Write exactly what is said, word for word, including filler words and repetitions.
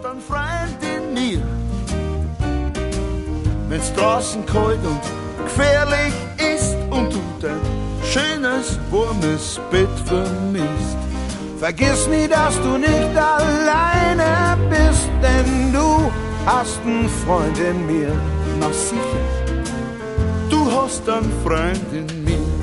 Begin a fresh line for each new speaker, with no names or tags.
hast einen Freund in mir. Wenn's draußen kalt und gefährlich ist und du dein schönes, warmes Bett vermisst, vergiss nie, dass du nicht alleine bist, denn du hast einen Freund in mir. Na sicher, du hast einen Freund in mir.